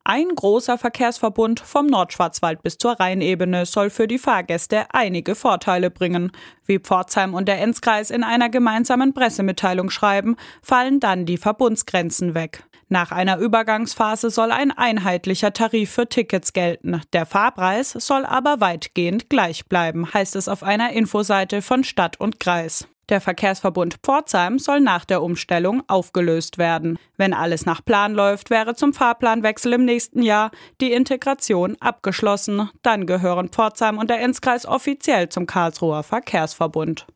Ein großer Verkehrsverbund vom Nordschwarzwald bis zur Rheinebene soll für die Fahrgäste einige Vorteile bringen. Wie Pforzheim und der Enzkreis in einer gemeinsamen Pressemitteilung schreiben, fallen dann die Verbundsgrenzen weg. Nach einer Übergangsphase soll ein einheitlicher Tarif für Tickets gelten. Der Fahrpreis soll aber weitgehend gleich bleiben, heißt es auf einer Infoseite von Stadt und Kreis. Der Verkehrsverbund Pforzheim soll nach der Umstellung aufgelöst werden. Wenn alles nach Plan läuft, wäre zum Fahrplanwechsel im nächsten Jahr die Integration abgeschlossen. Dann gehören Pforzheim und der Enzkreis offiziell zum Karlsruher Verkehrsverbund.